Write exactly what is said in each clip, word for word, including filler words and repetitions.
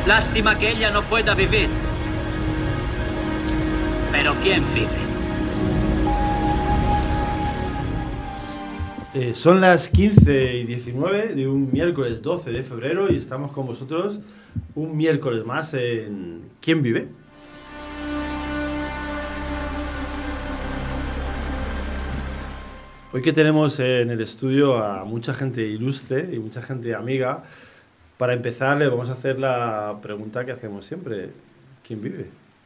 Lástima que ella no pueda vivir. Pero ¿quién vive? Eh, son las quince y diecinueve de un miércoles doce de febrero y estamos con vosotros un miércoles más en ¿Quién vive? Hoy que tenemos en el estudio a mucha gente ilustre y mucha gente amiga, para empezar le vamos a hacer la pregunta que hacemos siempre: ¿quién vive?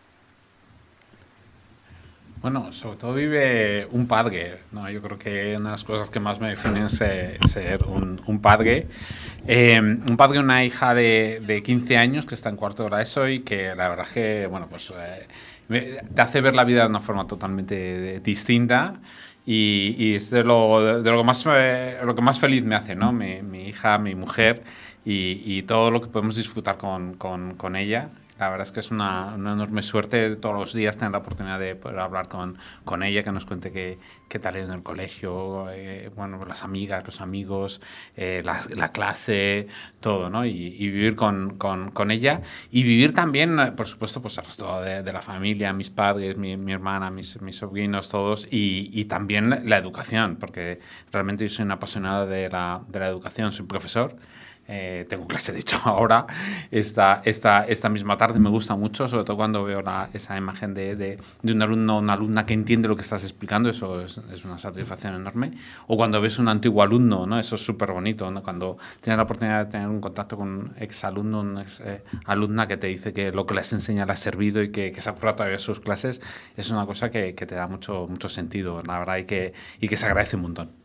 Bueno, sobre todo vive un padre, ¿no? Yo creo que una de las cosas que más me definen es ser, ser un, un padre. Eh, un padre, una hija de, de quince años que está en cuarto de la ESO y que la verdad es que, bueno, pues eh, me, te hace ver la vida de una forma totalmente de, distinta y, y es de lo, de lo, que más, eh, lo que más feliz me hace, ¿no? Mi, mi hija, mi mujer y, y todo lo que podemos disfrutar con, con, con ella. La verdad es que es una, una enorme suerte todos los días tener la oportunidad de poder hablar con, con ella, que nos cuente qué, qué tal es en el colegio, eh, bueno, las amigas, los amigos, eh, la, la clase, todo, ¿no? Y, y vivir con, con, con ella y vivir también, por supuesto, pues el resto de, de la familia, mis padres, mi, mi hermana, mis, mis sobrinos, todos, y, y también la educación, porque realmente yo soy un apasionado de la, de la educación, soy profesor. Eh, tengo clase, de hecho, ahora, esta, esta, esta misma tarde. Me gusta mucho, sobre todo cuando veo la, esa imagen de, de, de un alumno o una alumna que entiende lo que estás explicando. Eso es, es una satisfacción enorme. O cuando ves un antiguo alumno, ¿no? Eso es súper bonito, ¿no? Cuando tienes la oportunidad de tener un contacto con un exalumno, una ex, eh, alumna que te dice que lo que les enseña le ha servido y que, que se acuerda todavía de sus clases, es una cosa que, que te da mucho, mucho sentido, la verdad, y que, y que se agradece un montón.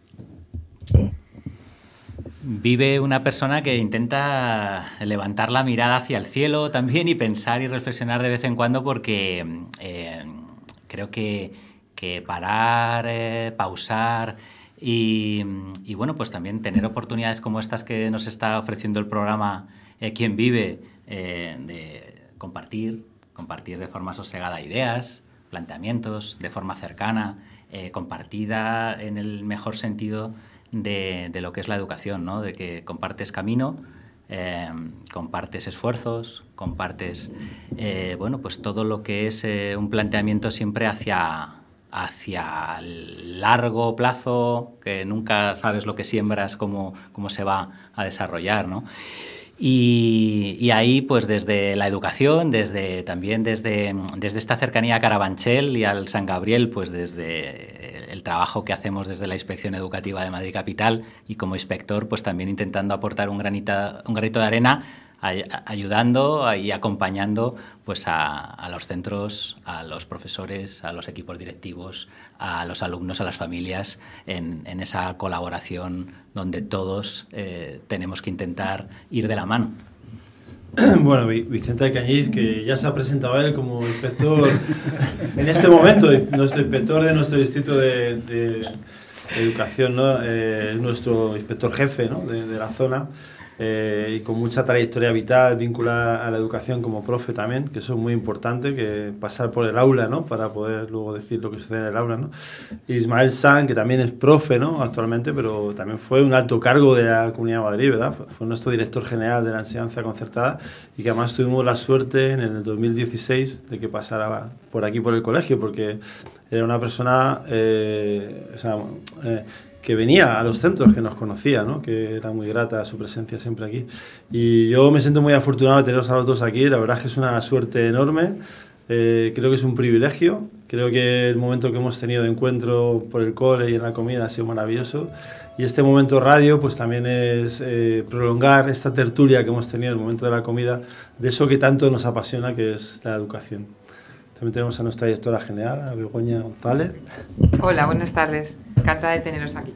Vive una persona que intenta levantar la mirada hacia el cielo también y pensar y reflexionar de vez en cuando, porque eh, creo que, que parar, eh, pausar y, y bueno, pues también tener oportunidades como estas que nos está ofreciendo el programa eh, ¿Quién vive? Eh, de compartir, compartir de forma sosegada ideas, planteamientos, de forma cercana, eh, compartida en el mejor sentido De, de lo que es la educación, ¿no? De que compartes camino, eh, compartes esfuerzos, compartes eh, bueno, pues todo lo que es eh, un planteamiento siempre hacia, hacia el largo plazo, que nunca sabes lo que siembras, cómo, cómo se va a desarrollar, ¿no? Y, y ahí, pues desde la educación, desde también desde, desde esta cercanía a Carabanchel y al San Gabriel, pues desde el trabajo que hacemos desde la Inspección Educativa de Madrid Capital y como inspector, pues también intentando aportar un, granita, un granito de arena, ayudando y acompañando pues a, a los centros, a los profesores, a los equipos directivos, a los alumnos, a las familias, en, en esa colaboración donde todos eh, tenemos que intentar ir de la mano. Bueno, Vicente Cañiz, que ya se ha presentado él como inspector en este momento, nuestro inspector de nuestro distrito de, de, de educación, ¿no? Eh, es nuestro inspector jefe, ¿no? de, de la zona. Eh, y con mucha trayectoria vital vinculada a la educación como profe también, que eso es muy importante, que pasar por el aula, ¿no? Para poder luego decir lo que sucede en el aula, ¿no? Ismael San, que también es profe, ¿no? Actualmente, pero también fue un alto cargo de la Comunidad de Madrid, ¿verdad? Fue nuestro director general de la enseñanza concertada y que además tuvimos la suerte en el dos mil dieciséis de que pasara por aquí por el colegio, porque era una persona eh, o sea, eh, que venía a los centros, que nos conocía, ¿no? Que era muy grata su presencia siempre aquí. Y yo me siento muy afortunado de teneros a los dos aquí, la verdad es que es una suerte enorme, eh, creo que es un privilegio, creo que el momento que hemos tenido de encuentro por el cole y en la comida ha sido maravilloso, y este momento radio pues también es eh, prolongar esta tertulia que hemos tenido en el momento de la comida, de eso que tanto nos apasiona, que es la educación. También tenemos a nuestra directora general, a Begoña González. Hola, buenas tardes. Encantada de teneros aquí.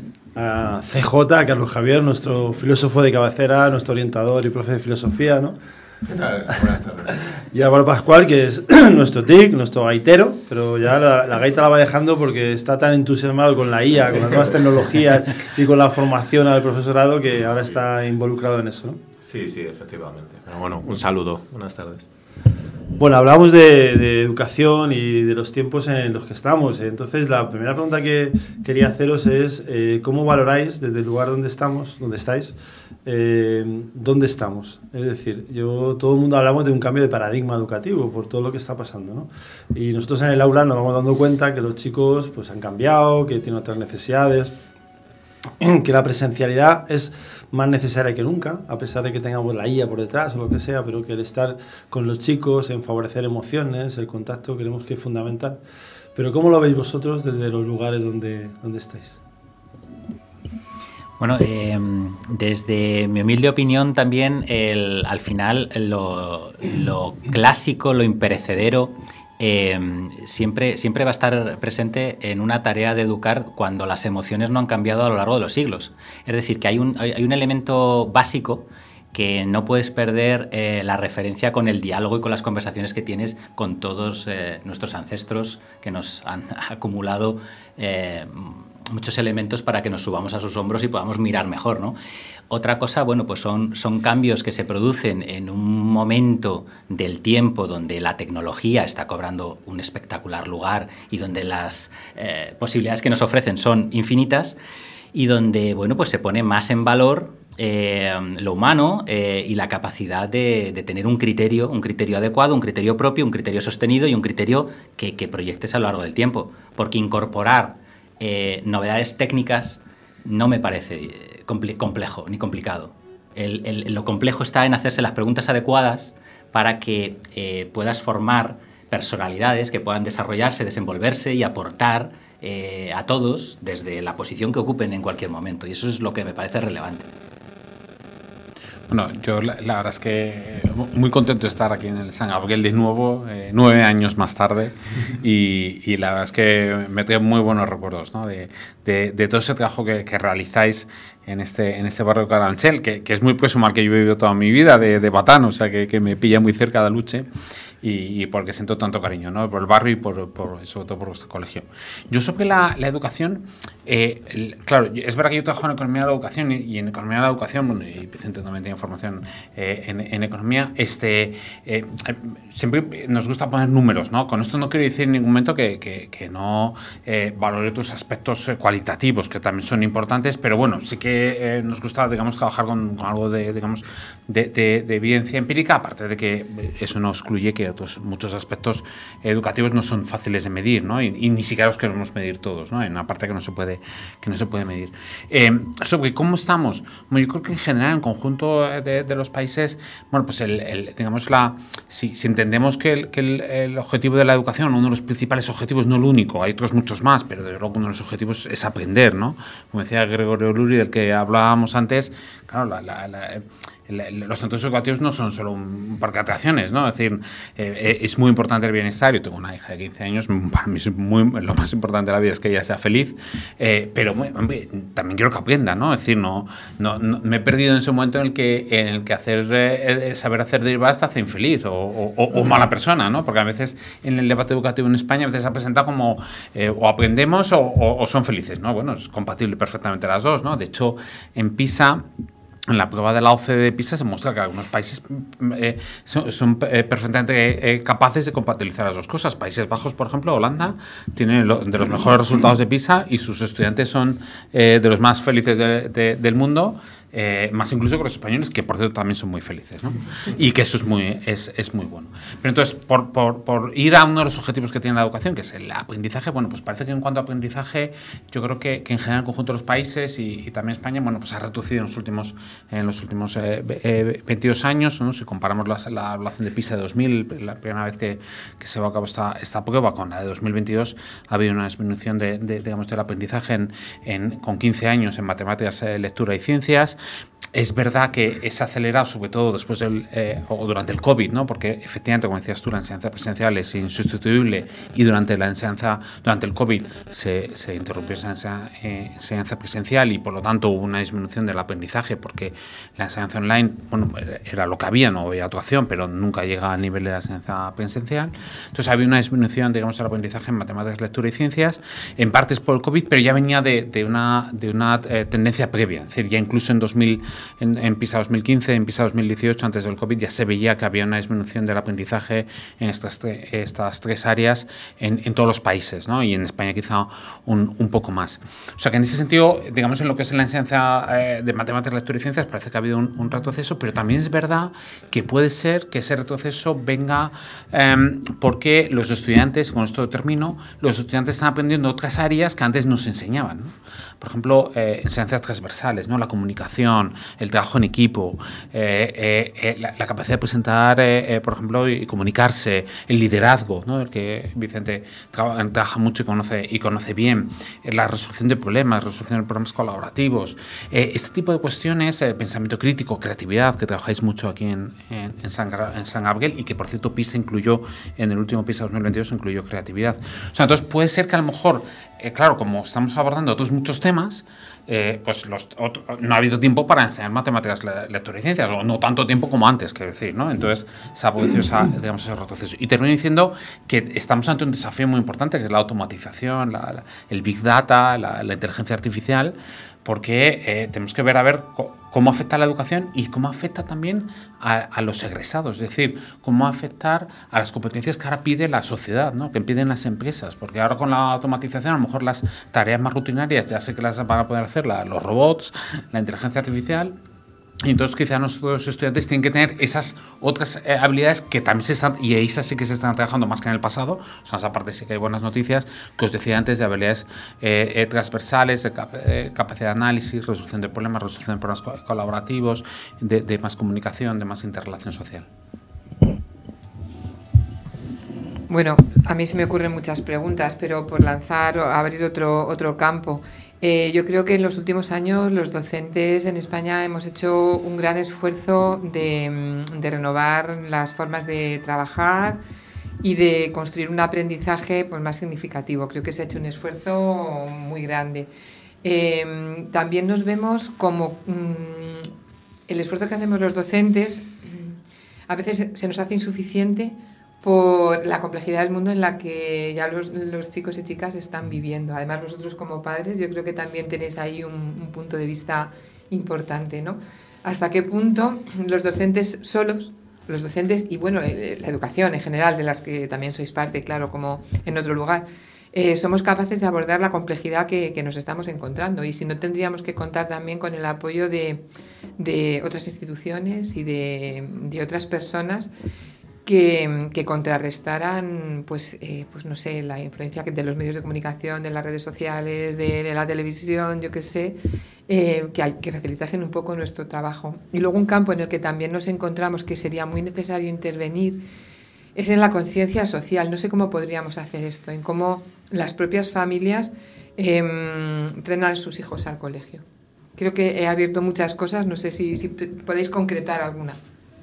A C J, a Carlos Javier, nuestro filósofo de cabecera, nuestro orientador y profe de filosofía, ¿no? ¿Qué tal? Buenas tardes. Y Álvaro Pascual, que es nuestro T I C, nuestro gaitero, pero ya la, la gaita la va dejando porque está tan entusiasmado con la I A, con las nuevas tecnologías y con la formación al profesorado que ahora está involucrado en eso, ¿no? Sí, sí, efectivamente. Pero bueno, un saludo. Buenas tardes. Bueno, hablamos de, de educación y de los tiempos en los que estamos. Entonces, la primera pregunta que quería haceros es eh, ¿cómo valoráis desde el lugar donde estamos, donde estáis, eh, dónde estamos? Es decir, yo todo el mundo hablamos de un cambio de paradigma educativo por todo lo que está pasando, ¿no? Y nosotros en el aula nos vamos dando cuenta que los chicos pues han cambiado, que tienen otras necesidades, que la presencialidad es más necesaria que nunca, a pesar de que tengamos la I A por detrás o lo que sea, pero que el estar con los chicos, en favorecer emociones, el contacto, creemos que es fundamental. Pero ¿cómo lo veis vosotros desde los lugares donde, donde estáis? Bueno, eh, desde mi humilde opinión también, el, al final lo, lo clásico, lo imperecedero, Eh, siempre, siempre va a estar presente en una tarea de educar cuando las emociones no han cambiado a lo largo de los siglos. Es decir, que hay un, hay, hay un elemento básico que no puedes perder, eh, la referencia con el diálogo y con las conversaciones que tienes con todos eh, nuestros ancestros que nos han acumulado eh, muchos elementos para que nos subamos a sus hombros y podamos mirar mejor, ¿no? Otra cosa, bueno, pues son, son cambios que se producen en un momento del tiempo donde la tecnología está cobrando un espectacular lugar y donde las eh, posibilidades que nos ofrecen son infinitas y donde, bueno, pues se pone más en valor eh, lo humano eh, y la capacidad de, de tener un criterio, un criterio adecuado, un criterio propio, un criterio sostenido y un criterio que, que proyectes a lo largo del tiempo. Porque incorporar eh, novedades técnicas no me parece complejo ni complicado. El, el, lo complejo está en hacerse las preguntas adecuadas para que eh, puedas formar personalidades que puedan desarrollarse, desenvolverse y aportar eh, a todos desde la posición que ocupen en cualquier momento. Y eso es lo que me parece relevante. Bueno, yo la, la verdad es que muy contento de estar aquí en el San Gabriel de nuevo, eh, nueve años más tarde, y, y la verdad es que me trae muy buenos recuerdos, ¿no? de, de, de todo ese trabajo que, que realizáis en este, en este barrio de Carabanchel, que, que es muy próximo al que yo he vivido toda mi vida, de, de Batán, o sea que, que me pilla muy cerca de Aluche. Y, y porque siento tanto cariño, ¿no? Por el barrio y por, por, sobre todo por vuestro colegio. Yo sobre la, la educación, eh, el, claro, es verdad que yo trabajo en economía de la educación y, y en economía de la educación, bueno, y Vicente también tiene formación eh, en, en economía, este, eh, siempre nos gusta poner números, ¿no? Con esto no quiero decir en ningún momento que, que, que no eh, valore otros aspectos cualitativos que también son importantes, pero bueno, sí que eh, nos gusta, digamos, trabajar con, con algo de, digamos, de, de, de evidencia empírica, aparte de que eso no excluye que otros, muchos aspectos educativos no son fáciles de medir, ¿no? Y, y ni siquiera los queremos medir todos, ¿no? Hay una parte que no se puede, que no se puede medir. Eh, sobre cómo estamos, bueno, yo creo que en general, en conjunto de, de los países, bueno, pues el, el, digamos, la, si, si entendemos que, el, que el, el objetivo de la educación, uno de los principales objetivos, no el único, hay otros muchos más, pero desde luego uno de los objetivos es aprender, ¿no? Como decía Gregorio Luri, del que hablábamos antes, claro, la, la, la los centros educativos no son solo un parque de atracciones, ¿no? Es decir, eh, es muy importante el bienestar. Yo tengo una hija de quince años, para mí es muy, lo más importante de la vida es que ella sea feliz, eh, pero hombre, también quiero que aprenda, ¿no? Es decir, no, no, no me he perdido en ese momento en el que, en el que hacer, eh, saber hacer derivadas te hace infeliz o, o, o mala persona, ¿no? Porque a veces en el debate educativo en España a veces se ha presentado como eh, o aprendemos o, o, o son felices, ¿no? Bueno, es compatible perfectamente las dos, ¿no? De hecho, en PISA, en la prueba de la O C D E de PISA se muestra que algunos países eh, son, son eh, perfectamente eh, capaces de compatibilizar las dos cosas. Países Bajos, por ejemplo, Holanda, tiene lo, de los mejores resultados de PISA y sus estudiantes son eh, de los más felices de, de, del mundo. Eh, más incluso que los españoles, que por cierto también son muy felices, ¿no? Y que eso es muy, es, es muy bueno. Pero entonces, por, por, por ir a uno de los objetivos que tiene la educación, que es el aprendizaje, bueno, pues parece que en cuanto a aprendizaje, yo creo que, que en general el conjunto de los países y, y también España, bueno, pues ha reducido en los últimos, en los últimos eh, eh, veintidós años, ¿no? Si comparamos la, la evaluación de PISA de dos mil, la primera vez que, que se llevó a cabo esta, esta prueba, con la de dos mil veintidós, ha habido una disminución de, de, digamos, del aprendizaje en, en, con quince años en matemáticas, eh, lectura y ciencias. Es verdad que es acelerado, sobre todo después del, eh, o durante el COVID, ¿no? Porque efectivamente, como decías tú, la enseñanza presencial es insustituible y durante la enseñanza, durante el COVID se, se interrumpió esa enseñanza, eh, enseñanza presencial y por lo tanto hubo una disminución del aprendizaje porque la enseñanza online, bueno, era lo que había, no había otra opción, pero nunca llega al nivel de la enseñanza presencial. Entonces había una disminución, digamos, del aprendizaje en matemáticas, lectura y ciencias, en parte es por el COVID, pero ya venía de, de una, de una eh, tendencia previa, es decir, ya incluso en dos mil en, en PISA dos mil quince, en PISA dos mil dieciocho, antes del COVID, ya se veía que había una disminución del aprendizaje en estas, estas tres áreas en, en todos los países, ¿no? Y en España quizá un, un poco más. O sea que en ese sentido, digamos, en lo que es la enseñanza eh, de matemáticas, lectura y ciencias, parece que ha habido un, un retroceso, pero también es verdad que puede ser que ese retroceso venga eh, porque los estudiantes, con esto termino, los estudiantes están aprendiendo otras áreas que antes no se enseñaban, ¿no? Por ejemplo, eh, enseñanzas transversales, ¿no? La comunicación, el trabajo en equipo, eh, eh, eh, la, la capacidad de presentar, eh, eh, por ejemplo, y comunicarse, el liderazgo, ¿no? El que Vicente trabaja, trabaja mucho y conoce, y conoce bien, eh, la resolución de problemas, resolución de problemas colaborativos, eh, este tipo de cuestiones, eh, pensamiento crítico, creatividad, que trabajáis mucho aquí en, en, en, San, en San Gabriel y que, por cierto, PISA incluyó, en el último PISA dos mil veintidós, incluyó creatividad. O sea, entonces puede ser que a lo mejor, eh, claro, como estamos abordando otros muchos temas, eh, pues los, otro, no ha habido tiempo para enseñar matemáticas, lectura y ciencias, o no tanto tiempo como antes, quiero decir, ¿no? Entonces se ha producido esa, digamos, ese retroceso. Y termino diciendo que estamos ante un desafío muy importante, que es la automatización, la, la, el Big Data, la, la inteligencia artificial, porque eh, tenemos que ver a ver cómo afecta a la educación y cómo afecta también a, a los egresados, es decir, cómo afectar a las competencias que ahora pide la sociedad, ¿no? Que piden las empresas, porque ahora con la automatización a lo mejor las tareas más rutinarias ya sé que las van a poder hacer la, los robots, la inteligencia artificial. Y entonces quizá nuestros estudiantes tienen que tener esas otras eh, habilidades que también se están, y esas sí que se están trabajando más que en el pasado, o sea, esa parte sí que hay buenas noticias, que os decía antes, de habilidades eh, eh, transversales, de cap eh, capacidad de análisis, resolución de problemas, resolución de problemas co colaborativos, de, de más comunicación, de más interrelación social. Bueno, a mí se me ocurren muchas preguntas, pero por lanzar o abrir otro, otro campo. Eh, yo creo que en los últimos años los docentes en España hemos hecho un gran esfuerzo de, de renovar las formas de trabajar y de construir un aprendizaje pues, más significativo. Creo que se ha hecho un esfuerzo muy grande. Eh, también nos vemos como mmm, el esfuerzo que hacemos los docentes a veces se nos hace insuficiente por la complejidad del mundo en la que ya los, los chicos y chicas están viviendo. Además, vosotros como padres, yo creo que también tenéis ahí un, un punto de vista importante, ¿no? ¿Hasta qué punto los docentes solos, los docentes y, bueno, la educación en general, de las que también sois parte, claro, como en otro lugar, eh, somos capaces de abordar la complejidad que, que nos estamos encontrando? Y si no, tendríamos que contar también con el apoyo de, de otras instituciones y de, de otras personas Que, que contrarrestaran, pues, eh, pues no sé, la influencia de los medios de comunicación, de las redes sociales, de, de la televisión, yo qué sé, eh, que, hay, que facilitasen un poco nuestro trabajo. Y luego un campo en el que también nos encontramos que sería muy necesario intervenir es en la conciencia social. No sé cómo podríamos hacer esto, en cómo las propias familias eh, entrenan a sus hijos al colegio. Creo que he abierto muchas cosas, no sé si, si podéis concretar alguna.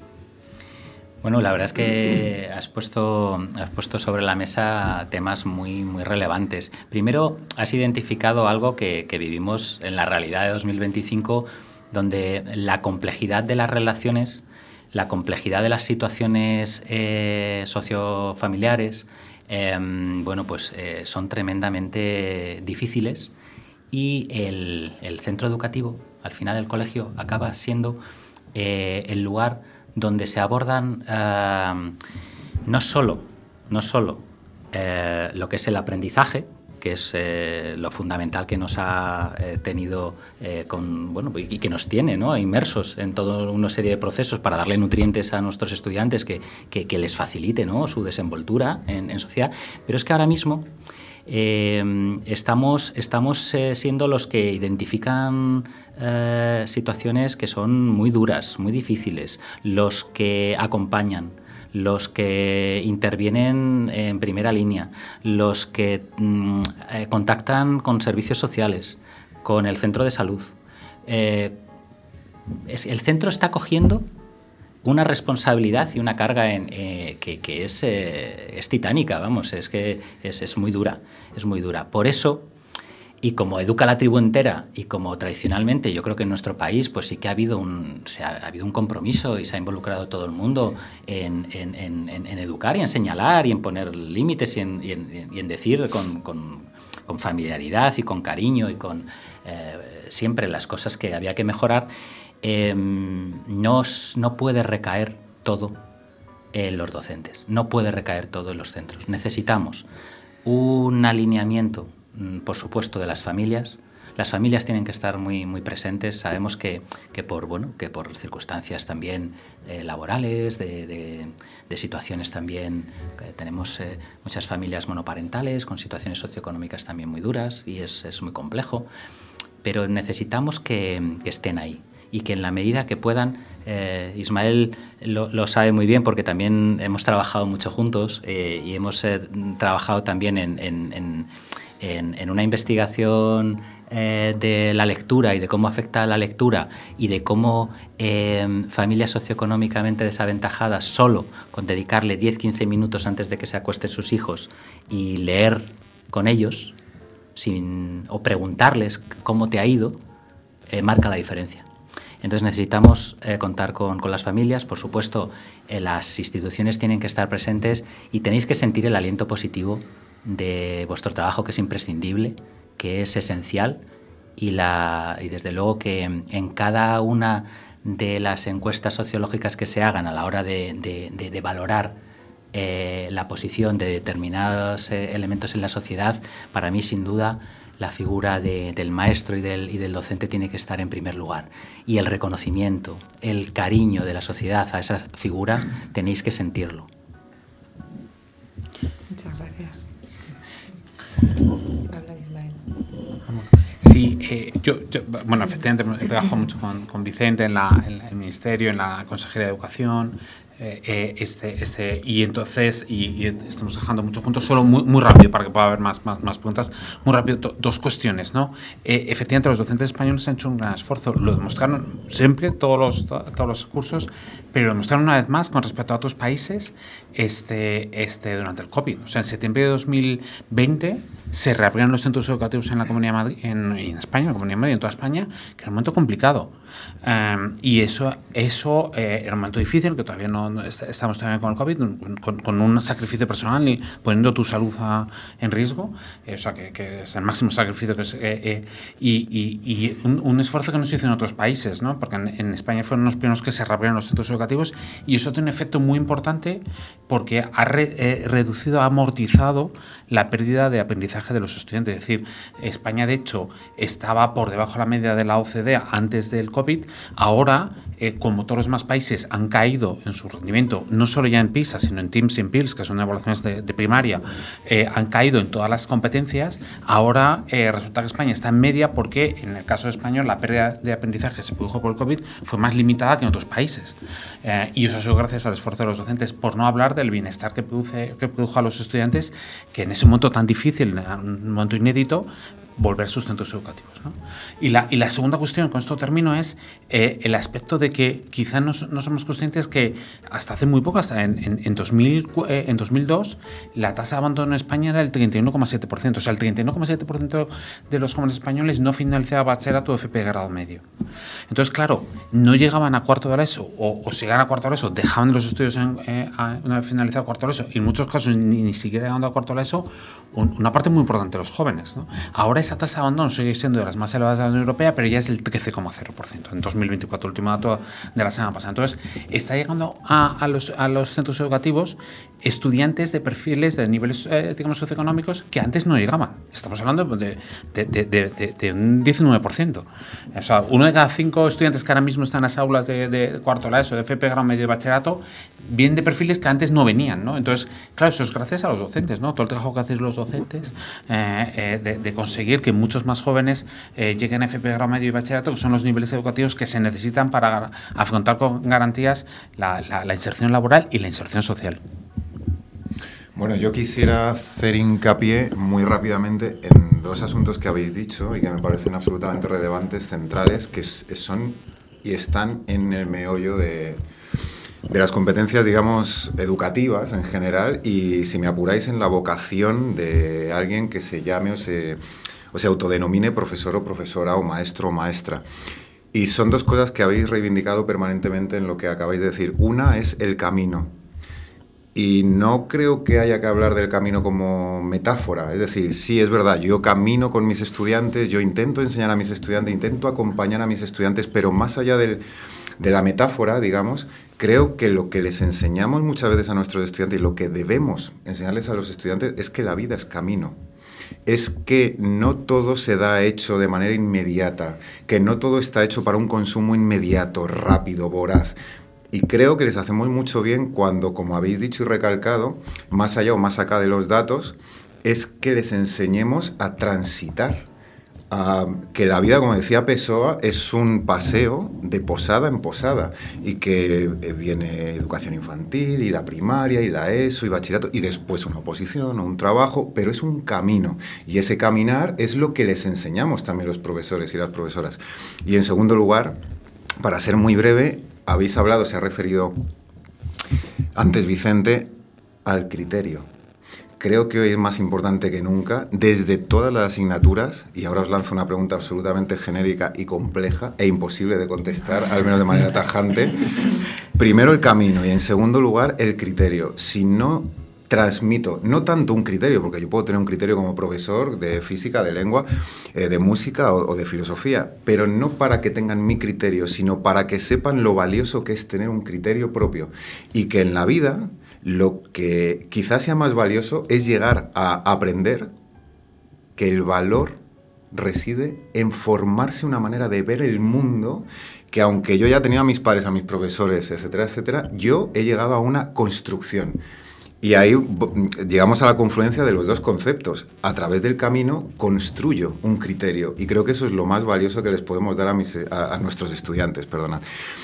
Bueno, la verdad es que has puesto, has puesto sobre la mesa temas muy, muy relevantes. Primero, has identificado algo que, que vivimos en la realidad de dos mil veinticinco, donde la complejidad de las relaciones, la complejidad de las situaciones eh, sociofamiliares, eh, bueno, pues eh, son tremendamente difíciles y el, el centro educativo, al final el colegio, acaba siendo eh, el lugar donde se abordan uh, no solo, no solo eh, lo que es el aprendizaje, que es eh, lo fundamental que nos ha eh, tenido eh, con, bueno, y que nos tiene, ¿no?, inmersos en toda una serie de procesos para darle nutrientes a nuestros estudiantes que, que, que les facilite, ¿no?, su desenvoltura en, en sociedad. Pero es que ahora mismo eh, estamos, estamos eh, siendo los que identifican eh, situaciones que son muy duras, muy difíciles, los que acompañan, los que intervienen en primera línea, los que mm, eh, contactan con servicios sociales, con el centro de salud. Eh, es, el centro está cogiendo una responsabilidad y una carga en, eh, que, que es, eh, es titánica, vamos, es que es, es muy dura, es muy dura. Por eso, y como educa la tribu entera y como tradicionalmente yo creo que en nuestro país pues sí que ha habido un, se ha, ha habido un compromiso y se ha involucrado todo el mundo en, en, en, en educar y en señalar y en poner límites y en, y en, y en decir con, con, con familiaridad y con cariño y con eh, siempre las cosas que había que mejorar. eh, no, no puede recaer todo en los docentes, no puede recaer todo en los centros. Necesitamos un alineamiento, por supuesto, de las familias. Las familias tienen que estar muy, muy presentes. Sabemos que, que, por, bueno, que por circunstancias también eh, laborales, de, de, de situaciones también, eh, tenemos eh, muchas familias monoparentales con situaciones socioeconómicas también muy duras y es, es muy complejo, pero necesitamos que, que estén ahí y que en la medida que puedan, eh, Ismael lo, lo sabe muy bien porque también hemos trabajado mucho juntos eh, y hemos eh, trabajado también en, en, en, en, en una investigación eh, de la lectura y de cómo afecta la lectura y de cómo eh, familias socioeconómicamente desaventajadas, solo con dedicarle diez a quince minutos antes de que se acuesten sus hijos y leer con ellos sin, o preguntarles cómo te ha ido, eh, marca la diferencia. Entonces necesitamos eh, contar con, con las familias, por supuesto, eh, las instituciones tienen que estar presentes y tenéis que sentir el aliento positivo de vuestro trabajo, que es imprescindible, que es esencial y, la, y desde luego que en, en cada una de las encuestas sociológicas que se hagan a la hora de, de, de, de valorar eh, la posición de determinados eh, elementos en la sociedad, para mí sin duda la figura de, del maestro y del, y del docente tiene que estar en primer lugar. Y el reconocimiento, el cariño de la sociedad a esa figura, tenéis que sentirlo. Muchas gracias. Habla Ismael. Sí, eh, yo, yo, bueno, efectivamente he trabajado mucho con, con Vicente en, la, en el Ministerio, en la Consejería de Educación, eh, este, este, y entonces, y, y estamos trabajando mucho juntos, solo muy, muy rápido para que pueda haber más, más, más preguntas, muy rápido, do, dos cuestiones, ¿no? Eh, efectivamente, los docentes españoles han hecho un gran esfuerzo, lo demostraron siempre, todos los, todos los cursos, pero lo demostraron una vez más con respecto a otros países este, este, durante el COVID. O sea, en septiembre de dos mil veinte se reabrieron los centros educativos en la Comunidad de Madrid, en, en España, en la Comunidad de Madrid, en toda España, que era un momento complicado. Um, y eso, eso eh, era un momento difícil, que todavía no, no est estamos todavía con el COVID, con, con un sacrificio personal y poniendo tu salud a, en riesgo, eh, o sea, que, que es el máximo sacrificio que es, eh, eh, y, y, y un, un esfuerzo que no se hizo en otros países, ¿no? Porque en, en España fueron los primeros que se reabrieron los centros educativos y eso tiene un efecto muy importante porque ha re, eh, reducido, ha amortizado la pérdida de aprendizaje de los estudiantes. Es decir, España, de hecho, estaba por debajo de la media de la O C D E antes del COVID. Ahora, eh, como todos los demás países han caído en su rendimiento, no solo ya en PISA, sino en TIMSS y en PIRLS, que son evaluaciones de, de primaria, eh, han caído en todas las competencias, ahora eh, resulta que España está en media porque, en el caso español, la pérdida de aprendizaje que se produjo por el COVID fue más limitada que en otros países. Eh, y eso ha sido gracias al esfuerzo de los docentes, por no hablar del bienestar que, produce, que produjo a los estudiantes, que en ese momento tan difícil, en un momento inédito, volver a sus centros educativos, ¿no? Y, la, y la segunda cuestión, con esto termino, es eh, el aspecto de que quizá no, no somos conscientes que hasta hace muy poco, hasta en, en, en, dos mil, eh, en dos mil dos, la tasa de abandono en España era el treinta y uno coma siete por ciento. O sea, el treinta y uno coma siete por ciento de los jóvenes españoles no finalizaba bachillerato o F P de grado medio. Entonces, claro, no llegaban a cuarto de la ESO, o, o si llegaban a cuarto de la ESO, dejaban los estudios en, eh, una vez finalizado cuarto de la ESO, y en muchos casos ni, ni siquiera llegando a cuarto de la ESO, un, una parte muy importante de los jóvenes, ¿no? Ahora esa tasa de abandono sigue siendo de las más elevadas de la Unión Europea, pero ya es el trece coma cero por ciento en dos mil veinticuatro, el último dato de la semana pasada. Entonces, está llegando a, a, los, a los centros educativos estudiantes de perfiles de niveles, eh, digamos, socioeconómicos que antes no llegaban. Estamos hablando de, de, de, de, de, de un diecinueve por ciento. O sea, uno de cada cinco estudiantes que ahora mismo están en las aulas de, de cuarto de la ESO, de F P grado medio de bachillerato, vienen de perfiles que antes no venían, ¿no? Entonces, claro, eso es gracias a los docentes, ¿no? Todo el trabajo que hacéis los docentes eh, eh, de, de conseguir que muchos más jóvenes eh, lleguen a F P grado medio y bachillerato, que son los niveles educativos que se necesitan para afrontar con garantías la, la, la inserción laboral y la inserción social. Bueno, yo quisiera hacer hincapié muy rápidamente en dos asuntos que habéis dicho y que me parecen absolutamente relevantes, centrales, que son y están en el meollo de, de las competencias, digamos, educativas en general, y si me apuráis, en la vocación de alguien que se llame o se, o se autodenomine profesor o profesora o maestro o maestra. Y son dos cosas que habéis reivindicado permanentemente en lo que acabáis de decir. Una es el camino. Y no creo que haya que hablar del camino como metáfora. Es decir, sí, es verdad, yo camino con mis estudiantes, yo intento enseñar a mis estudiantes, intento acompañar a mis estudiantes, pero más allá del, de la metáfora, digamos, creo que lo que les enseñamos muchas veces a nuestros estudiantes y lo que debemos enseñarles a los estudiantes es que la vida es camino. Es que no todo se da hecho de manera inmediata, que no todo está hecho para un consumo inmediato, rápido, voraz. Y creo que les hacemos mucho bien cuando, como habéis dicho y recalcado, más allá o más acá de los datos, es que les enseñemos a transitar. A que la vida, como decía Pessoa, es un paseo de posada en posada y que viene educación infantil y la primaria y la ESO y bachillerato y después una oposición o un trabajo, pero es un camino y ese caminar es lo que les enseñamos también los profesores y las profesoras. Y en segundo lugar, para ser muy breve, habéis hablado, se ha referido antes Vicente, al criterio. Creo que hoy es más importante que nunca, desde todas las asignaturas, y ahora os lanzo una pregunta absolutamente genérica y compleja e imposible de contestar, al menos de manera tajante. Primero el camino y en segundo lugar el criterio. Si no transmito, no tanto un criterio, porque yo puedo tener un criterio como profesor de física, de lengua, eh, de música o, o de filosofía, pero no para que tengan mi criterio, sino para que sepan lo valioso que es tener un criterio propio y que en la vida lo que quizás sea más valioso es llegar a aprender que el valor reside en formarse una manera de ver el mundo que, aunque yo ya tenía a mis padres, a mis profesores, etcétera, etcétera, yo he llegado a una construcción. Y ahí llegamos a la confluencia de los dos conceptos. A través del camino construyo un criterio y creo que eso es lo más valioso que les podemos dar a, mis, a, a nuestros estudiantes. Perdona.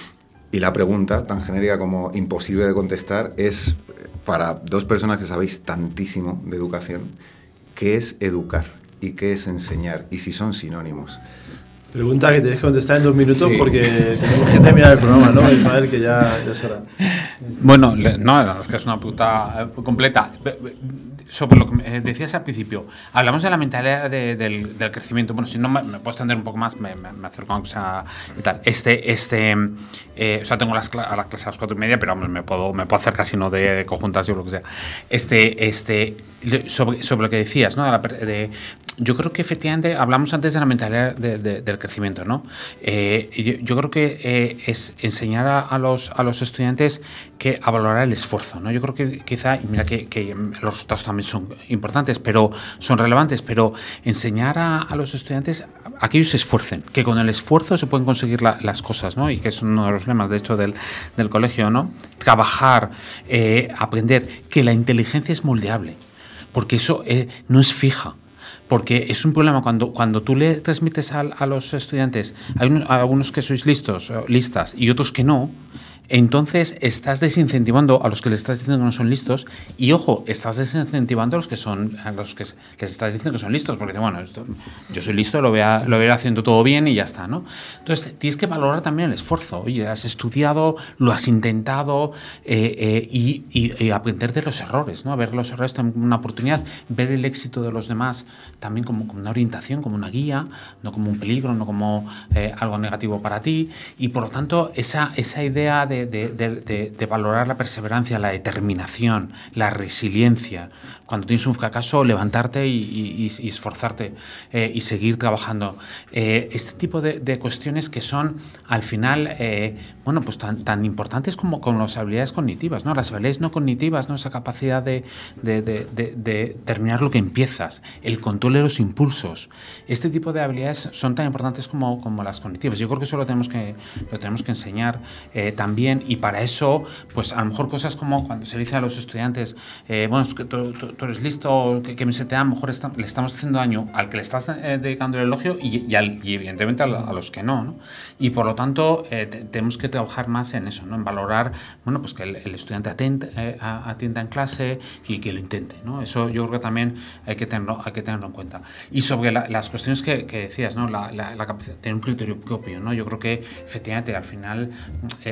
Y la pregunta, tan genérica como imposible de contestar, es para dos personas que sabéis tantísimo de educación, ¿qué es educar y qué es enseñar? Y si son sinónimos. Pregunta que tenéis que contestar en dos minutos, sí, porque tenemos que terminar el programa, ¿no? Ismael, que ya, ya es hora. Bueno, no, es que es una pregunta completa. Sobre lo que decías al principio, hablamos de la mentalidad de, del, del crecimiento. Bueno, si no me, me puedo extender un poco más, me, me, me acerco a cosa y tal. Este, este, eh, o sea, tengo las, a la clase a las cuatro y media, pero vamos, me puedo, me puedo hacer casi no de, de conjuntas o lo que sea. Este, este, sobre, sobre lo que decías, ¿no? De la, de, yo creo que efectivamente hablamos antes de la mentalidad de, de, del crecimiento, ¿no? Eh, yo, yo creo que eh, es enseñar a, a, los, a los estudiantes que a valorar el esfuerzo, ¿no? Yo creo que quizá, y mira que, que los resultados también son importantes, pero son relevantes, pero enseñar a, a los estudiantes a que ellos se esfuercen, que con el esfuerzo se pueden conseguir la, las cosas, ¿no? Y que es uno de los lemas, de hecho, del, del colegio, ¿no? Trabajar, eh, aprender, que la inteligencia es moldeable, porque eso eh, no es fija. Porque es un problema cuando, cuando tú le transmites a, a los estudiantes, hay un, algunos que sois listos, listas y otros que no, entonces estás desincentivando a los que les estás diciendo que no son listos y, ojo, estás desincentivando a los que son a los que les estás diciendo que son listos, porque bueno, esto, yo soy listo, lo voy, a, lo voy a ir haciendo todo bien y ya está, ¿no? Entonces tienes que valorar también el esfuerzo. Oye, has estudiado, lo has intentado eh, eh, y, y, y aprender de los errores, ¿no? Ver los errores como una oportunidad, ver el éxito de los demás también como, como una orientación, como una guía, no como un peligro, no como eh, algo negativo para ti. Y por lo tanto, esa, esa idea de De, de, de, de valorar la perseverancia, la determinación, la resiliencia. Cuando tienes un fracaso, levantarte y, y, y esforzarte eh, y seguir trabajando. Eh, este tipo de, de cuestiones que son, al final, eh, bueno, pues tan, tan importantes como con las habilidades cognitivas, ¿no? Las habilidades no cognitivas, ¿no? Esa capacidad de, de, de, de, de terminar lo que empiezas, el control de los impulsos. Este tipo de habilidades son tan importantes como, como las cognitivas. Yo creo que eso lo tenemos que, lo tenemos que enseñar eh, también. Y para eso, pues a lo mejor cosas como cuando se dice a los estudiantes, eh, bueno, es que tú, tú, tú eres listo, que, que se te da, a lo mejor está, le estamos haciendo daño al que le estás eh, dedicando el elogio y, y, al, y evidentemente a, a los que no, ¿no? Y por lo tanto, eh, te, tenemos que trabajar más en eso, ¿no? En valorar, bueno, pues que el, el estudiante atenta, eh, atienda en clase y que lo intente, ¿no? Eso yo creo que también hay que tenerlo, hay que tenerlo en cuenta. Y sobre la, las cuestiones que, que decías, ¿no? La, la, la capacidad, tener un criterio propio, ¿no? Yo creo que efectivamente al final eh, tú eres la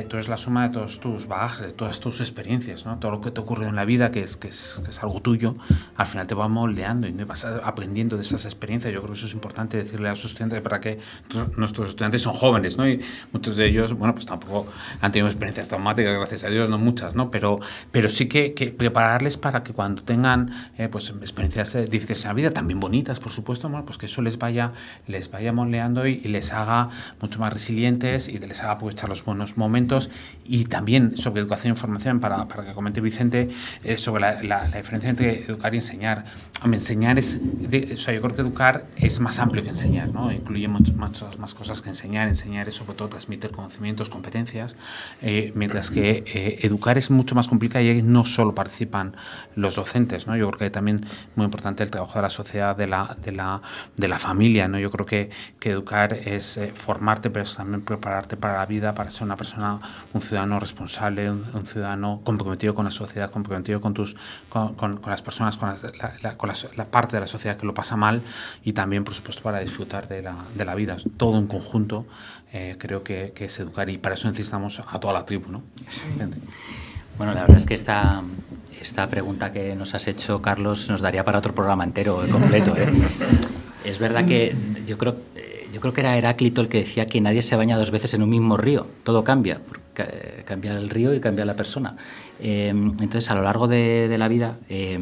suma de todos tus bagajes, de todas tus experiencias, ¿no? Todo lo que te ocurre en la vida, que es, que, es, que es algo tuyo, al final te va moldeando y vas aprendiendo de esas experiencias. Yo creo que eso es importante decirle a los estudiantes, para que nuestros estudiantes son jóvenes, ¿no? Y muchos de ellos, bueno, pues tampoco han tenido experiencias traumáticas, gracias a Dios, no muchas, ¿no? Pero, pero sí que, que prepararles para que cuando tengan eh, pues experiencias eh, difíciles en la vida, también bonitas, por supuesto, bueno, pues que eso les vaya, les vaya moldeando y, y les haga mucho más resilientes y les haga aprovechar los buenos momentos. Y también sobre educación e información, para, para que comente Vicente, eh, sobre la, la, la diferencia entre educar y enseñar. Hombre, enseñar es, de, o sea, yo creo que educar es más amplio que enseñar, ¿no? Incluye muchas, muchas más cosas que enseñar. Enseñar es sobre todo transmitir conocimientos, competencias, eh, mientras que eh, educar es mucho más complicado y no solo participan los docentes, ¿no? Yo creo que también muy importante el trabajo de la sociedad, de la, de la, de la familia, ¿no? Yo creo que, que educar es eh, formarte, pero también prepararte para la vida, para ser una persona, un ciudadano responsable, un, un ciudadano comprometido con la sociedad, comprometido con tus, con, con, con las personas, con, las, la, la, con la, la parte de la sociedad que lo pasa mal, y también, por supuesto, para disfrutar de la, de la vida. Todo en conjunto eh, creo que, que es educar, y para eso necesitamos a toda la tribu, ¿no? Sí. Bueno, la verdad es que esta, esta pregunta que nos has hecho, Carlos, nos daría para otro programa entero, eh, completo, ¿eh? Es verdad que yo creo, yo creo que era Heráclito el que decía que nadie se baña dos veces en un mismo río, todo cambia, porque cambia el río y cambia la persona. Eh, entonces, a lo largo de, de la vida, eh,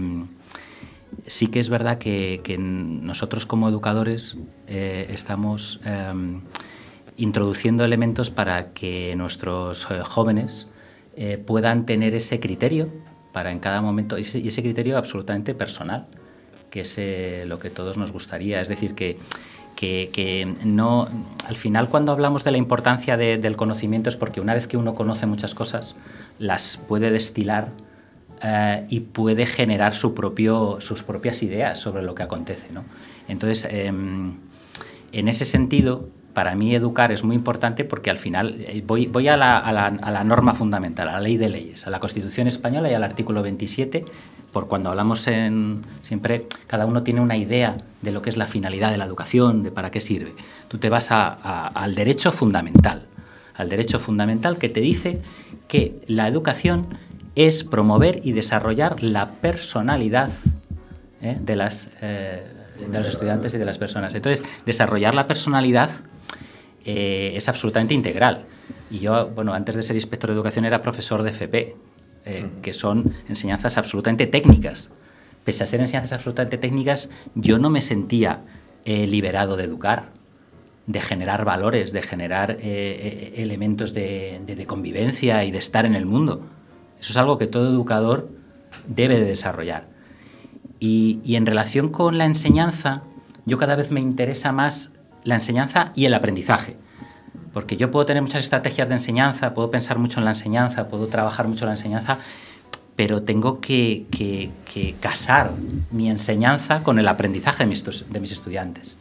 sí que es verdad que, que nosotros como educadores eh, estamos eh, introduciendo elementos para que nuestros eh, jóvenes eh, puedan tener ese criterio para en cada momento, y ese, y ese criterio absolutamente personal, que es eh, lo que todos nos gustaría. Es decir, que, que, que no, al final, cuando hablamos de la importancia de, del conocimiento, es porque una vez que uno conoce muchas cosas, las puede destilar eh, y puede generar su propio, sus propias ideas sobre lo que acontece, ¿no? Entonces, eh, en ese sentido, para mí educar es muy importante, porque al final voy, voy a, la, a, la, a la norma fundamental, a la ley de leyes, a la Constitución española y al artículo veintisiete, por cuando hablamos en... Siempre cada uno tiene una idea de lo que es la finalidad de la educación, de para qué sirve. Tú te vas a, a, al derecho fundamental, al derecho fundamental que te dice que la educación es promover y desarrollar la personalidad ¿eh? de, las, eh, de los estudiantes y de las personas. Entonces, desarrollar la personalidad eh, es absolutamente integral. Y yo, bueno, antes de ser inspector de educación era profesor de F P, eh, que son enseñanzas absolutamente técnicas. Pese a ser enseñanzas absolutamente técnicas, yo no me sentía eh, liberado de educar, de generar valores, de generar eh, elementos de, de, de convivencia y de estar en el mundo. Eso es algo que todo educador debe de desarrollar. Y, y en relación con la enseñanza, yo cada vez me interesa más la enseñanza y el aprendizaje. Porque yo puedo tener muchas estrategias de enseñanza, puedo pensar mucho en la enseñanza, puedo trabajar mucho en la enseñanza, pero tengo que, que, que casar mi enseñanza con el aprendizaje de mis, de mis estudiantes.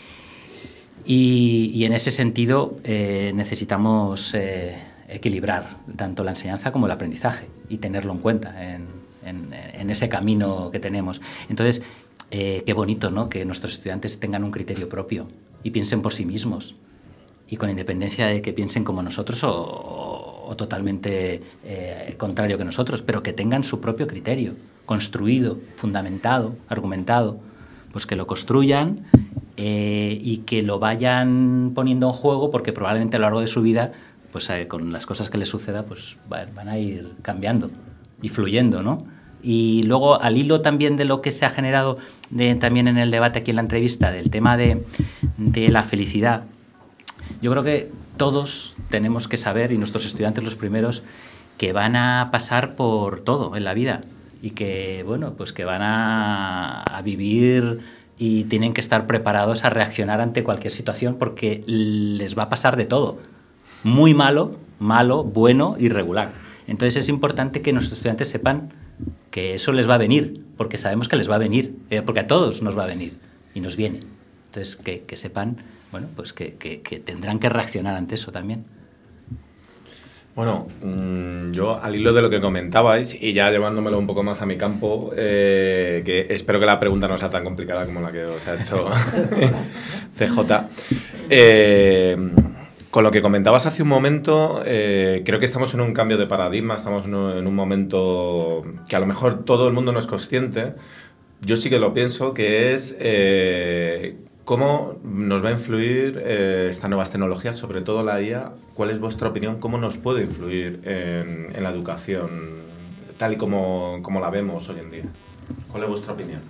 Y, y en ese sentido eh, necesitamos eh, equilibrar tanto la enseñanza como el aprendizaje y tenerlo en cuenta en, en, en ese camino que tenemos. Entonces, eh, qué bonito, ¿no?, que nuestros estudiantes tengan un criterio propio y piensen por sí mismos, y con independencia de que piensen como nosotros o, o, o totalmente eh, contrario que nosotros, pero que tengan su propio criterio, construido, fundamentado, argumentado, pues que lo construyan eh, y que lo vayan poniendo en juego, porque probablemente a lo largo de su vida, pues eh, con las cosas que les suceda, pues van a ir cambiando y fluyendo, ¿no? Y luego, al hilo también de lo que se ha generado de, también en el debate aquí en la entrevista, del tema de, de la felicidad, yo creo que todos tenemos que saber, y nuestros estudiantes los primeros, que van a pasar por todo en la vida y que, bueno, pues que van a, a vivir y tienen que estar preparados a reaccionar ante cualquier situación, porque les va a pasar de todo, muy malo, malo, bueno y regular. Entonces es importante que nuestros estudiantes sepan que eso les va a venir, porque sabemos que les va a venir, eh, porque a todos nos va a venir y nos viene. Entonces que, que sepan, bueno, pues que, que, que tendrán que reaccionar ante eso también. Bueno, mmm, yo al hilo de lo que comentabais, y ya llevándomelo un poco más a mi campo, eh, que espero que la pregunta no sea tan complicada como la que os ha hecho C J. Eh, con lo que comentabas hace un momento, eh, creo que estamos en un cambio de paradigma, estamos en un, en un momento que a lo mejor todo el mundo no es consciente. Yo sí que lo pienso, que es eh, cómo nos va a influir eh, estas nuevas tecnologías, sobre todo la I A. ¿Cuál es vuestra opinión? ¿Cómo nos puede influir en, en la educación tal y como, como la vemos hoy en día? ¿Cuál es vuestra opinión?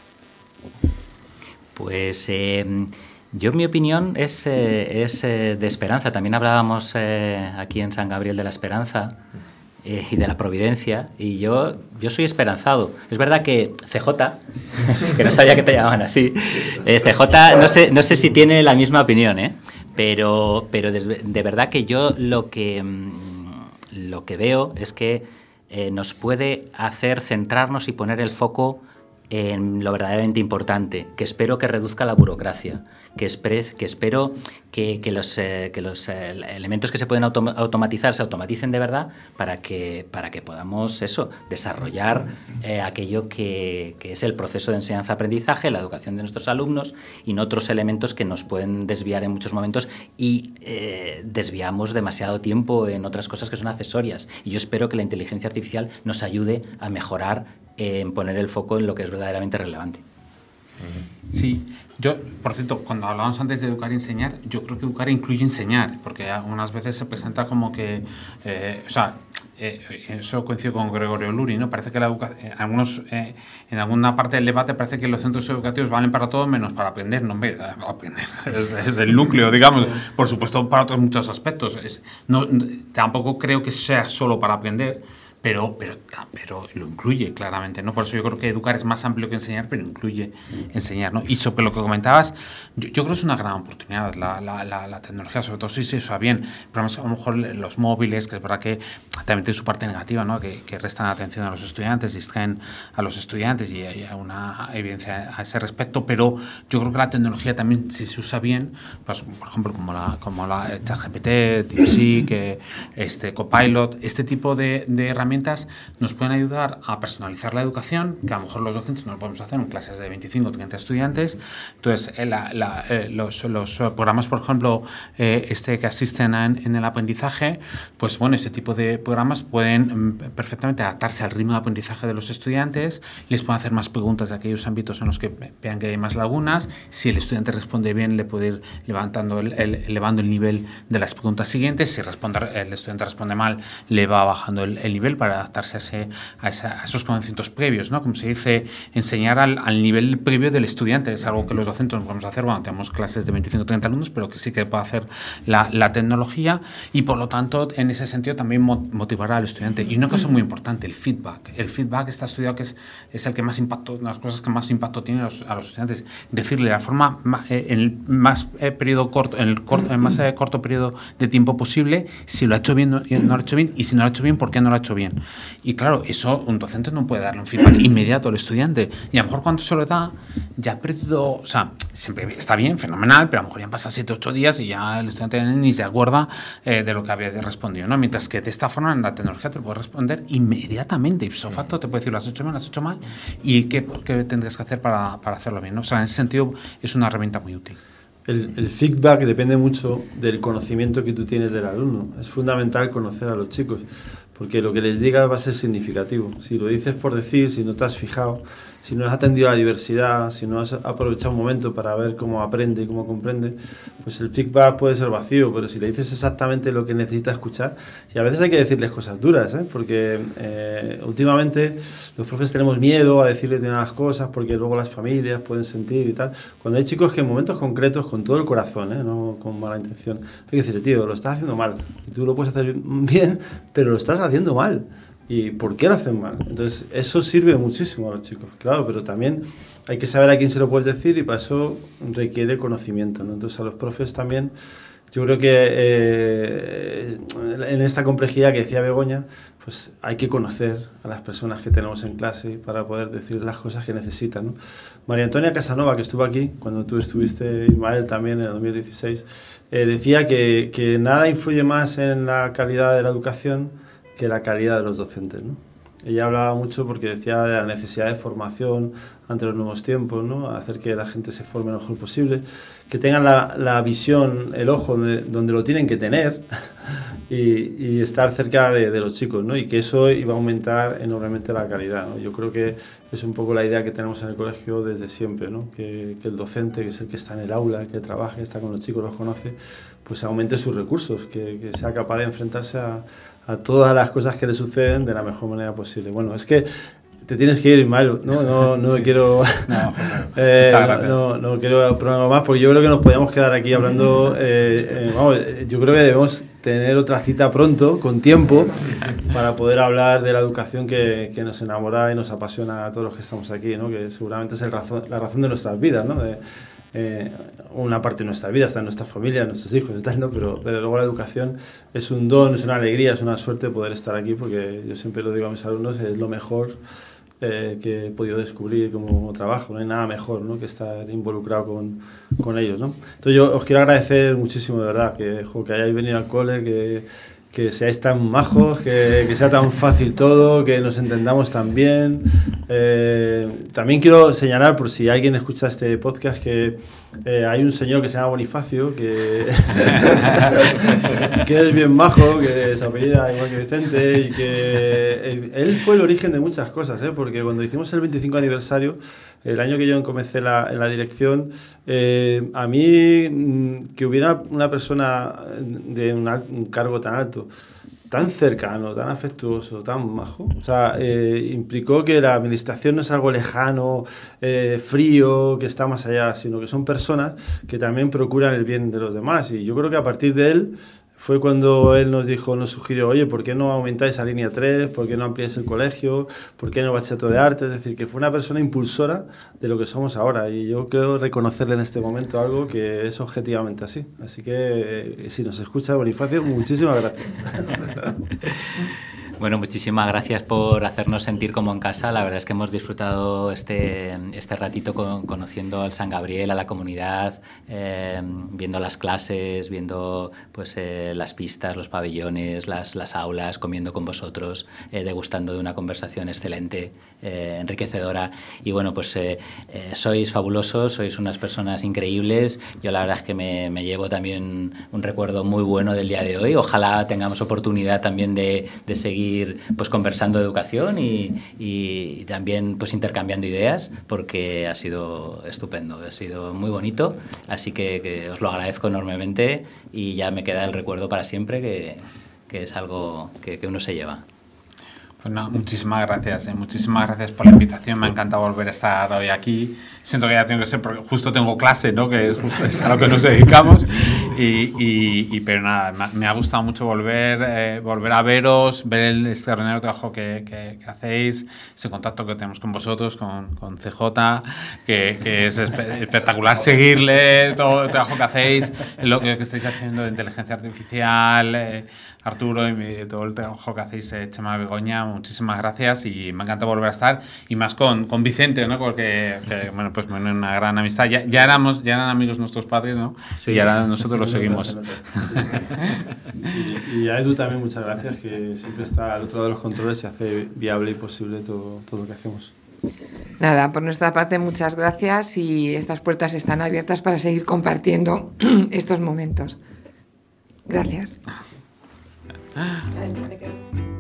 Pues eh, yo, mi opinión es, eh, es eh, de esperanza. También hablábamos eh, aquí en San Gabriel de la esperanza eh, y de la providencia, y yo, yo soy esperanzado. Es verdad que C J, que no sabía que te llamaban así, eh, C J no sé, no sé si tiene la misma opinión, ¿eh? pero, pero de, de verdad que yo lo que, lo que veo es que eh, nos puede hacer centrarnos y poner el foco en lo verdaderamente importante, que espero que reduzca la burocracia, que, espre, que espero que, que los, eh, que los eh, elementos que se pueden autom automatizar se automaticen de verdad para que, para que podamos eso, desarrollar eh, aquello que, que es el proceso de enseñanza-aprendizaje, la educación de nuestros alumnos, y no otros elementos que nos pueden desviar en muchos momentos, y eh, desviamos demasiado tiempo en otras cosas que son accesorias. Y yo espero que la inteligencia artificial nos ayude a mejorar, en poner el foco en lo que es verdaderamente relevante. Sí, yo, por cierto, cuando hablábamos antes de educar y enseñar, yo creo que educar incluye enseñar, porque algunas veces se presenta como que, eh, o sea, eh, eso coincido con Gregorio Luri, ¿no? Parece que la educa eh, algunos, eh, en alguna parte del debate parece que los centros educativos valen para todo menos para aprender, no, hombre, aprender es, es el núcleo, digamos, por supuesto para otros muchos aspectos. Es, no, tampoco creo que sea solo para aprender, Pero, pero, pero lo incluye claramente, ¿no? Por eso yo creo que educar es más amplio que enseñar, pero incluye enseñar, ¿no? Y sobre lo que comentabas, yo, yo creo que es una gran oportunidad la, la, la, la tecnología, sobre todo si se usa bien. Pero a lo mejor los móviles, que es verdad que también tiene su parte negativa, ¿no? Que, que restan atención a los estudiantes, distraen a los estudiantes, y hay una evidencia a ese respecto. Pero yo creo que la tecnología también, si se usa bien, pues por ejemplo como la, como la ChatGPT, DeepSeek, este, Copilot, este tipo de, de herramientas nos pueden ayudar a personalizar la educación, que a lo mejor los docentes no lo podemos hacer en clases de veinticinco o treinta estudiantes. Entonces, eh, la, la, eh, los, los programas, por ejemplo, eh, este que asisten en, en el aprendizaje, pues bueno, ese tipo de programas pueden mm, perfectamente adaptarse al ritmo de aprendizaje de los estudiantes, les pueden hacer más preguntas de aquellos ámbitos en los que vean que hay más lagunas. Si el estudiante responde bien, le puede ir levantando el, el, elevando el nivel de las preguntas siguientes. Si responde, el estudiante responde mal, le va bajando el, el nivel para adaptarse a, ese, a, esa, a esos conocimientos previos, ¿no? Como se dice, enseñar al, al nivel previo del estudiante. Es algo que los docentes no podemos hacer cuando tenemos clases de veinticinco o treinta alumnos, pero que sí que puede hacer la, la tecnología, y por lo tanto, en ese sentido, también motivará al estudiante. Y una cosa muy importante, el feedback. El feedback está estudiado que es, es el que más impacto, las cosas que más impacto tiene a los, a los estudiantes. Decirle la forma, eh, en el más eh, periodo corto, en el, corto, en el más eh, corto periodo de tiempo posible, si lo ha hecho bien o no, no lo ha hecho bien, y si no lo ha hecho bien, ¿por qué no lo ha hecho bien? Y claro, eso un docente no puede darle un feedback inmediato al estudiante. Y a lo mejor cuando se lo da, ya ha perdido, o sea, siempre está bien, fenomenal, pero a lo mejor ya han pasado siete o ocho días y ya el estudiante ni se acuerda eh, de lo que había respondido, ¿no? Mientras que de esta forma en la tecnología te lo puede responder inmediatamente. Ipso facto te puede decir, lo has hecho bien, lo has hecho mal, y qué, qué tendrías que hacer para, para hacerlo bien, ¿no? O sea, en ese sentido es una herramienta muy útil. El, el feedback depende mucho del conocimiento que tú tienes del alumno. Es fundamental conocer a los chicos, porque lo que les digas va a ser significativo. Si lo dices por decir, si no te has fijado, si no has atendido a la diversidad, si no has aprovechado un momento para ver cómo aprende y cómo comprende, pues el feedback puede ser vacío. Pero si le dices exactamente lo que necesita escuchar, y a veces hay que decirles cosas duras, ¿eh? Porque eh, últimamente los profes tenemos miedo a decirles determinadas cosas porque luego las familias pueden sentir y tal. Cuando hay chicos que en momentos concretos, con todo el corazón, ¿eh? No con mala intención, hay que decirle, tío, lo estás haciendo mal, y tú lo puedes hacer bien, pero lo estás haciendo mal. ¿Y por qué lo hacen mal? Entonces, eso sirve muchísimo a los chicos, claro, pero también hay que saber a quién se lo puedes decir, y para eso requiere conocimiento, ¿no? Entonces, a los profes también, yo creo que eh, en esta complejidad que decía Begoña, pues hay que conocer a las personas que tenemos en clase para poder decir las cosas que necesitan, ¿no? María Antonia Casanova, que estuvo aquí, cuando tú estuviste, Ismael, también en el dos mil dieciséis, eh, decía que, que nada influye más en la calidad de la educación que la calidad de los docentes, ¿no? ella hablaba mucho porque decía de la necesidad de formación ante los nuevos tiempos, ¿no? Hacer que la gente se forme lo mejor posible, que tengan la, la visión, el ojo donde, donde lo tienen que tener y, y estar cerca de, de los chicos, ¿no? Y que eso iba a aumentar enormemente la calidad, ¿no? Yo creo que es un poco la idea que tenemos en el colegio desde siempre, ¿no? Que, que el docente, que es el que está en el aula, el que trabaja, está con los chicos, los conoce, pues aumente sus recursos, que, que sea capaz de enfrentarse a, a todas las cosas que le suceden de la mejor manera posible. Bueno, es que te tienes que ir, Ismael, no, no, no sí. quiero no, eh, no, no, no quiero prolongar más, porque yo creo que nos podíamos quedar aquí hablando, eh, eh, vamos, yo creo que debemos tener otra cita pronto, con tiempo, para poder hablar de la educación que, que nos enamora y nos apasiona a todos los que estamos aquí, ¿no? Que seguramente es el razón, la razón de nuestras vidas, ¿no? De, Eh, una parte de nuestra vida está en nuestra familia, en nuestros hijos y tal, ¿no? pero, pero luego la educación es un don, es una alegría, es una suerte poder estar aquí, porque yo siempre lo digo a mis alumnos, es lo mejor eh, que he podido descubrir como trabajo, no hay nada mejor, ¿no? que estar involucrado con, con ellos, ¿no? Entonces yo os quiero agradecer muchísimo, de verdad, que, jo, que hayáis venido al cole, que, que seáis tan majos, que, que sea tan fácil todo, que nos entendamos tan bien. Eh, también quiero señalar, por si alguien escucha este podcast, que eh, hay un señor que se llama Bonifacio, que, que es bien majo, que se apellida igual que Vicente, y que él fue el origen de muchas cosas, ¿eh? Porque cuando hicimos el veinticinco aniversario, el año que yo comencé la, en la dirección, eh, a mí que hubiera una persona de un, un cargo tan alto, tan cercano, tan afectuoso, tan majo, o sea, eh, implicó que la administración no es algo lejano, eh, frío, que está más allá, sino que son personas que también procuran el bien de los demás. Y yo creo que a partir de él fue cuando él nos dijo, nos sugirió, oye, ¿por qué no aumentáis a línea tres? ¿Por qué no ampliáis el colegio? ¿Por qué no bachillerato de arte? Es decir, que fue una persona impulsora de lo que somos ahora, y yo creo reconocerle en este momento algo que es objetivamente así. Así que, si nos escucha, Bonifacio, muchísimas gracias. Bueno, muchísimas gracias por hacernos sentir como en casa. La verdad es que hemos disfrutado este, este ratito con, conociendo al San Gabriel, a la comunidad, eh, viendo las clases, viendo pues, eh, las pistas, los pabellones, las, las aulas, comiendo con vosotros, eh, degustando de una conversación excelente, eh, enriquecedora. Y bueno, pues eh, eh, sois fabulosos, sois unas personas increíbles. Yo la verdad es que me, me llevo también un recuerdo muy bueno del día de hoy. Ojalá tengamos oportunidad también de, de seguir pues conversando de educación y, y también pues intercambiando ideas, porque ha sido estupendo, ha sido muy bonito, así que, que os lo agradezco enormemente, y ya me queda el recuerdo para siempre, que, que es algo que, que uno se lleva. Pues no, muchísimas gracias, eh. muchísimas gracias por la invitación, me encanta volver a estar hoy aquí. Siento que ya tengo que ser, porque justo tengo clase, ¿no? Que es, justo, es a lo que nos dedicamos, y, y, y, pero nada, me ha gustado mucho volver, eh, volver a veros, ver el extraordinario trabajo que, que, que hacéis, ese contacto que tenemos con vosotros, con, con C J, que, que es espe espectacular seguirle, todo el trabajo que hacéis, lo que, que estáis haciendo de inteligencia artificial, eh, Arturo, y todo el trabajo que hacéis, eh, Chema, Begoña, muchísimas gracias, y me encanta volver a estar, y más con, con Vicente, ¿no? Porque, que, bueno, pues bueno, una gran amistad, ya, ya, éramos, ya eran amigos nuestros padres, ¿no? Sí, y ahora nosotros los seguimos. y, y a Edu también muchas gracias, que siempre está al otro lado de los controles y hace viable y posible todo, todo lo que hacemos. Nada, por nuestra parte muchas gracias, y estas puertas están abiertas para seguir compartiendo estos momentos. Gracias. Ay, me quedo.